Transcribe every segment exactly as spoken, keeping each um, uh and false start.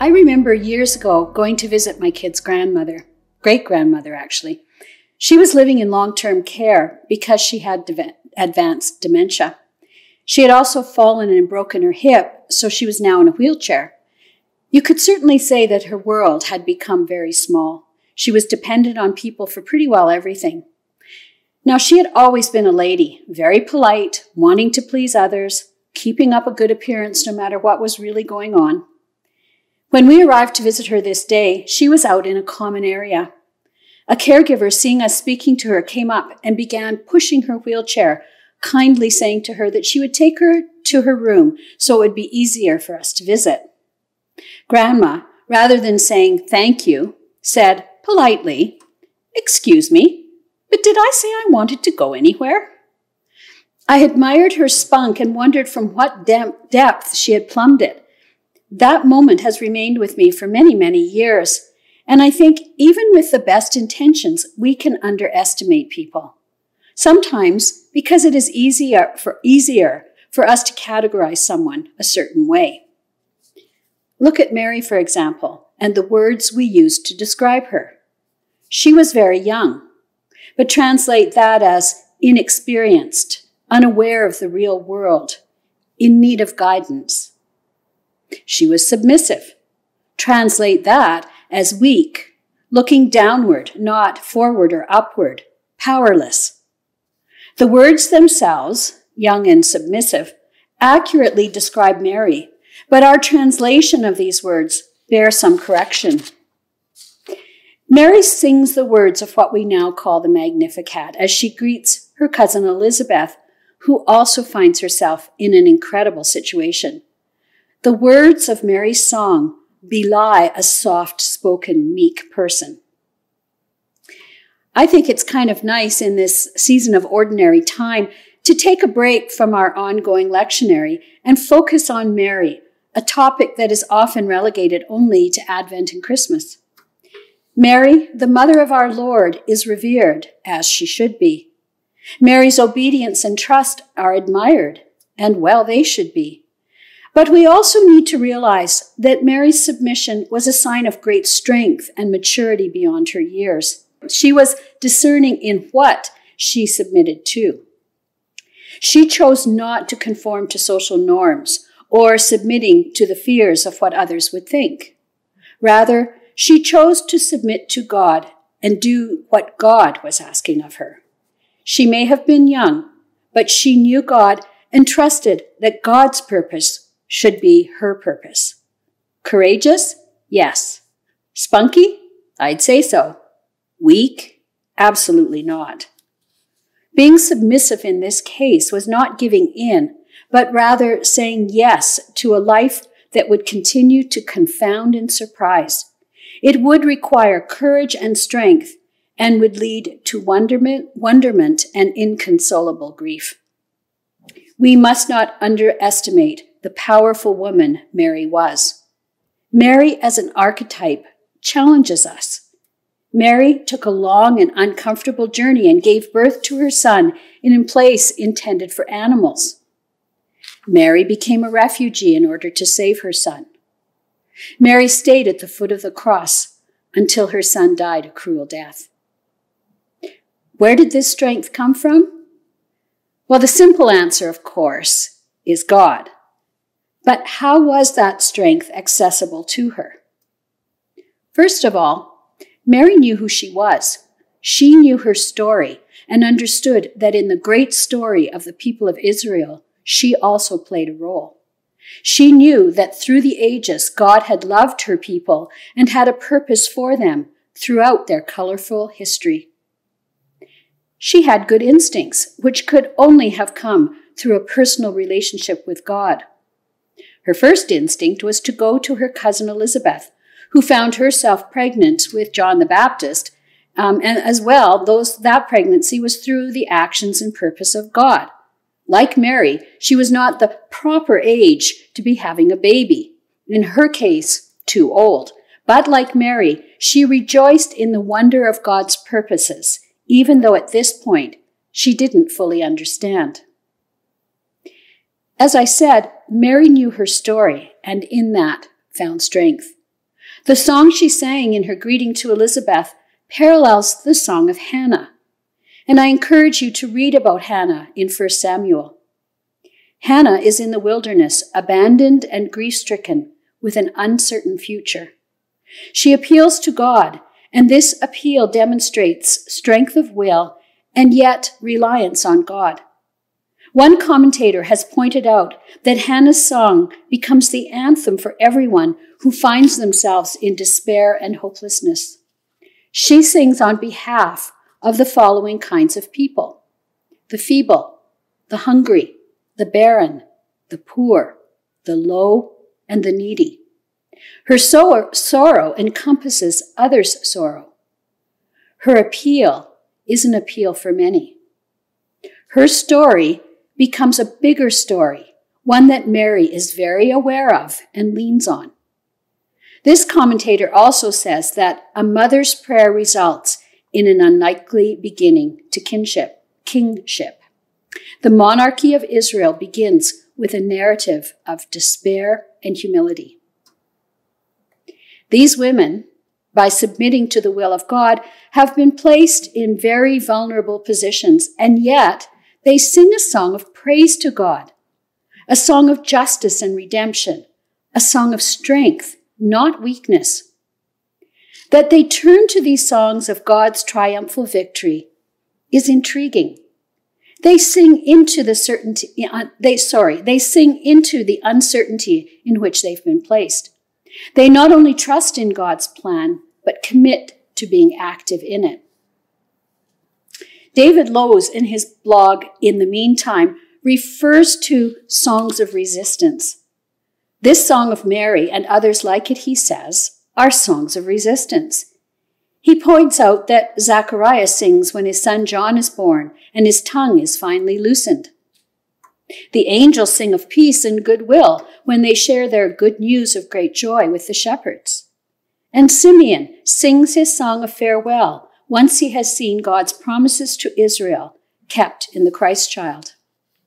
I remember years ago going to visit my kid's grandmother, great-grandmother actually. She was living in long-term care because she had advanced dementia. She had also fallen and broken her hip, so she was now in a wheelchair. You could certainly say that her world had become very small. She was dependent on people for pretty well everything. Now, she had always been a lady, very polite, wanting to please others, keeping up a good appearance no matter what was really going on. When we arrived to visit her this day, she was out in a common area. A caregiver, seeing us speaking to her, came up and began pushing her wheelchair, kindly saying to her that she would take her to her room so it would be easier for us to visit. Grandma, rather than saying thank you, said politely, "Excuse me, but did I say I wanted to go anywhere?" I admired her spunk and wondered from what depth she had plumbed it. That moment has remained with me for many, many years. And I think even with the best intentions, we can underestimate people. Sometimes because it is easier for, easier for us to categorize someone a certain way. Look at Mary, for example, and the words we used to describe her. She was very young, but translate that as inexperienced, unaware of the real world, in need of guidance. She was submissive. Translate that as weak, looking downward, not forward or upward, powerless. The words themselves, young and submissive, accurately describe Mary, but our translation of these words bear some correction. Mary sings the words of what we now call the Magnificat as she greets her cousin Elizabeth, who also finds herself in an incredible situation. The words of Mary's song belie a soft-spoken, meek person. I think it's kind of nice in this season of ordinary time to take a break from our ongoing lectionary and focus on Mary, a topic that is often relegated only to Advent and Christmas. Mary, the mother of our Lord, is revered, as she should be. Mary's obedience and trust are admired, and well they should be. But we also need to realize that Mary's submission was a sign of great strength and maturity beyond her years. She was discerning in what she submitted to. She chose not to conform to social norms or submitting to the fears of what others would think. Rather, she chose to submit to God and do what God was asking of her. She may have been young, but she knew God and trusted that God's purpose should be her purpose. Courageous? Yes. Spunky? I'd say so. Weak? Absolutely not. Being submissive in this case was not giving in, but rather saying yes to a life that would continue to confound and surprise. It would require courage and strength and would lead to wonderment, wonderment and inconsolable grief. We must not underestimate the powerful woman Mary was. Mary, as an archetype, challenges us. Mary took a long and uncomfortable journey and gave birth to her son in a place intended for animals. Mary became a refugee in order to save her son. Mary stayed at the foot of the cross until her son died a cruel death. Where did this strength come from? Well, the simple answer, of course, is God. But how was that strength accessible to her? First of all, Mary knew who she was. She knew her story and understood that in the great story of the people of Israel, she also played a role. She knew that through the ages, God had loved her people and had a purpose for them throughout their colorful history. She had good instincts, which could only have come through a personal relationship with God. Her first instinct was to go to her cousin Elizabeth, who found herself pregnant with John the Baptist, um, and as well, those, that pregnancy was through the actions and purpose of God. Like Mary, she was not the proper age to be having a baby. In her case, too old. But like Mary, she rejoiced in the wonder of God's purposes, even though at this point she didn't fully understand. As I said, Mary knew her story, and in that found strength. The song she sang in her greeting to Elizabeth parallels the song of Hannah. And I encourage you to read about Hannah in First Samuel. Hannah is in the wilderness, abandoned and grief-stricken, with an uncertain future. She appeals to God, and this appeal demonstrates strength of will and yet reliance on God. One commentator has pointed out that Hannah's song becomes the anthem for everyone who finds themselves in despair and hopelessness. She sings on behalf of the following kinds of people: the feeble, the hungry, the barren, the poor, the low, and the needy. Her so- sorrow encompasses others' sorrow. Her appeal is an appeal for many. Her story becomes a bigger story, one that Mary is very aware of and leans on. This commentator also says that a mother's prayer results in an unlikely beginning to kinship, kingship. The monarchy of Israel begins with a narrative of despair and humility. These women, by submitting to the will of God, have been placed in very vulnerable positions, and yet they sing a song of praise to God, a song of justice and redemption, a song of strength, not weakness. That they turn to these songs of God's triumphal victory is intriguing. They sing into the certainty, they, sorry, they sing into the uncertainty in which they've been placed. They not only trust in God's plan, but commit to being active in it. David Lowes, in his blog, In the Meantime, refers to songs of resistance. This song of Mary and others like it, he says, are songs of resistance. He points out that Zachariah sings when his son John is born and his tongue is finally loosened. The angels sing of peace and goodwill when they share their good news of great joy with the shepherds. And Simeon sings his song of farewell once he has seen God's promises to Israel kept in the Christ child.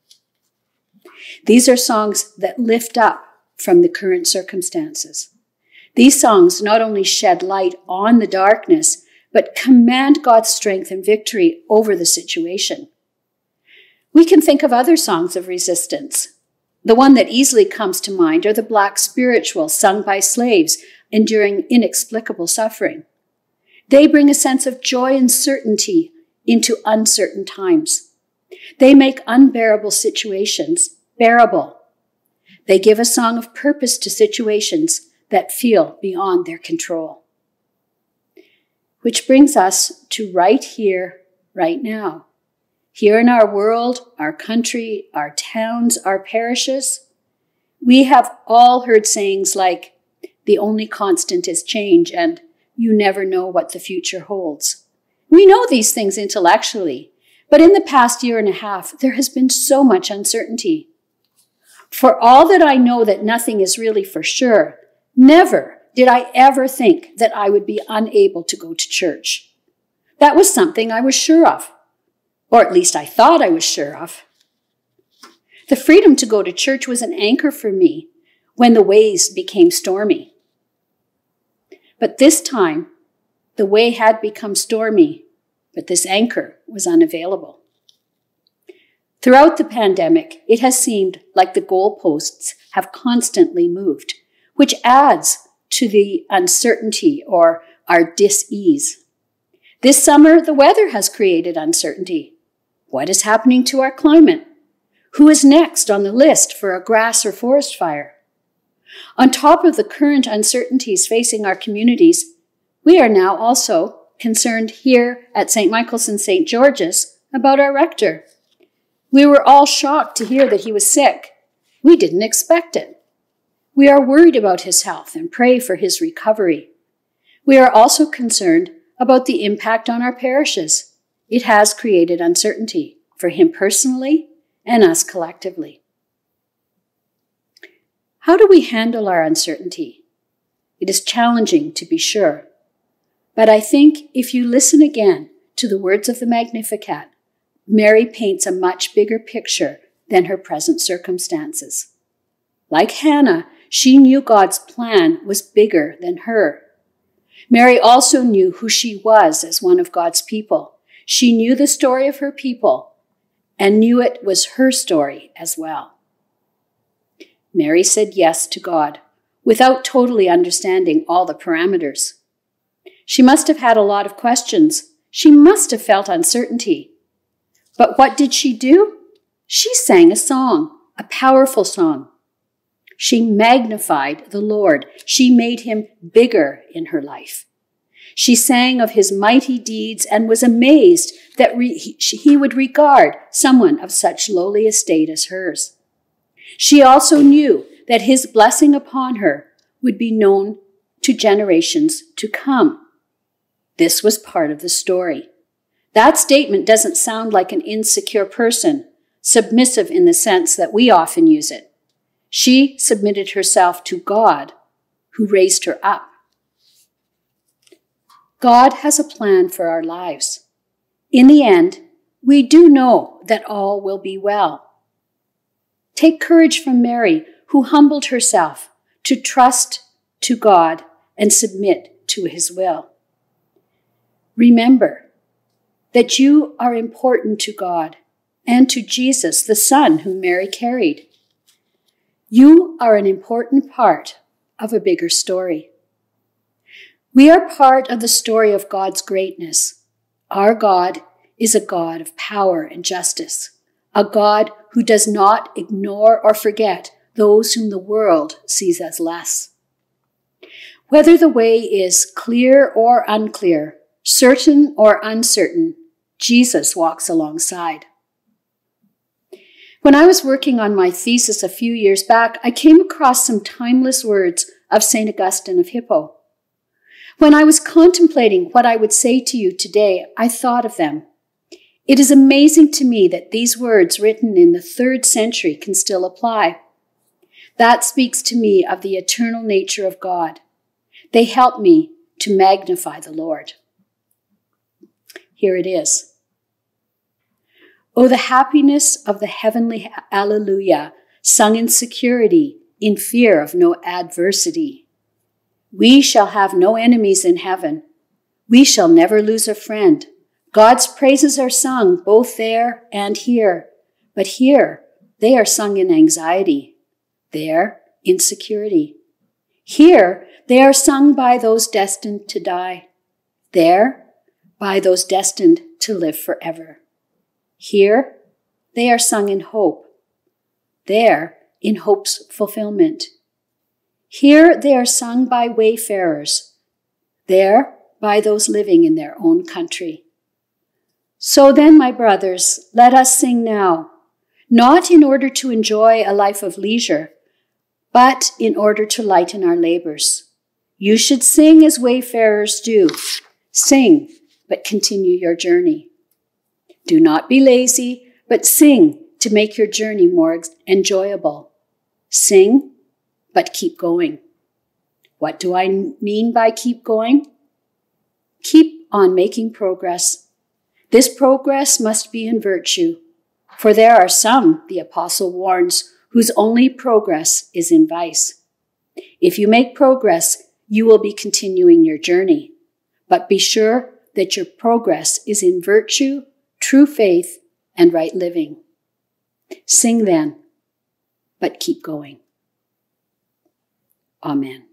These are songs that lift up from the current circumstances. These songs not only shed light on the darkness, but command God's strength and victory over the situation. We can think of other songs of resistance. The one that easily comes to mind are the Black spirituals sung by slaves enduring inexplicable suffering. They bring a sense of joy and certainty into uncertain times. They make unbearable situations bearable. They give a song of purpose to situations that feel beyond their control. Which brings us to right here, right now. Here in our world, our country, our towns, our parishes, we have all heard sayings like, "The only constant is change," and "You never know what the future holds." We know these things intellectually, but in the past year and a half, there has been so much uncertainty. For all that I know that nothing is really for sure, never did I ever think that I would be unable to go to church. That was something I was sure of, or at least I thought I was sure of. The freedom to go to church was an anchor for me when the waves became stormy. But this time, the way had become stormy, but this anchor was unavailable. Throughout the pandemic, it has seemed like the goalposts have constantly moved, which adds to the uncertainty or our dis-ease. This summer, the weather has created uncertainty. What is happening to our climate? Who is next on the list for a grass or forest fire? On top of the current uncertainties facing our communities, we are now also concerned here at Saint Michael's and Saint George's about our rector. We were all shocked to hear that he was sick. We didn't expect it. We are worried about his health and pray for his recovery. We are also concerned about the impact on our parishes. It has created uncertainty for him personally and us collectively. How do we handle our uncertainty? It is challenging, to be sure. But I think if you listen again to the words of the Magnificat, Mary paints a much bigger picture than her present circumstances. Like Hannah, she knew God's plan was bigger than her Mary also knew who she was as one of God's people. She knew the story of her people and knew it was her story as well. Mary said yes to God without totally understanding all the parameters. She must have had a lot of questions. She must have felt uncertainty. But what did she do? She sang a song, a powerful song. She magnified the Lord. She made him bigger in her life. She sang of his mighty deeds and was amazed that re- he, he would regard someone of such lowly estate as hers. She also knew that his blessing upon her would be known to generations to come. This was part of the story. That statement doesn't sound like an insecure person, submissive in the sense that we often use it. She submitted herself to God, who raised her up. God has a plan for our lives. In the end, we do know that all will be well. Take courage from Mary, who humbled herself to trust to God and submit to his will. Remember that you are important to God and to Jesus, the Son whom Mary carried. You are an important part of a bigger story. We are part of the story of God's greatness. Our God is a God of power and justice, a God who does not ignore or forget those whom the world sees as less. Whether the way is clear or unclear, certain or uncertain, Jesus walks alongside. When I was working on my thesis a few years back, I came across some timeless words of Saint Augustine of Hippo. When I was contemplating what I would say to you today, I thought of them. It is amazing to me that these words written in the third century can still apply. That speaks to me of the eternal nature of God. They help me to magnify the Lord. Here it is. Oh, the happiness of the heavenly Alleluia, sung in security, in fear of no adversity. We shall have no enemies in heaven. We shall never lose a friend. God's praises are sung both there and here. But here, they are sung in anxiety. There, in security. Here, they are sung by those destined to die. There, by those destined to live forever. Here, they are sung in hope. There, in hope's fulfillment. Here, they are sung by wayfarers. There, by those living in their own country. So then, my brothers, let us sing now, not in order to enjoy a life of leisure, but in order to lighten our labors. You should sing as wayfarers do. Sing, but continue your journey. Do not be lazy, but sing to make your journey more enjoyable. Sing, but keep going. What do I mean by keep going? Keep on making progress. This progress must be in virtue, for there are some, the apostle warns, whose only progress is in vice. If you make progress, you will be continuing your journey, but be sure that your progress is in virtue, true faith, and right living. Sing then, but keep going. Amen.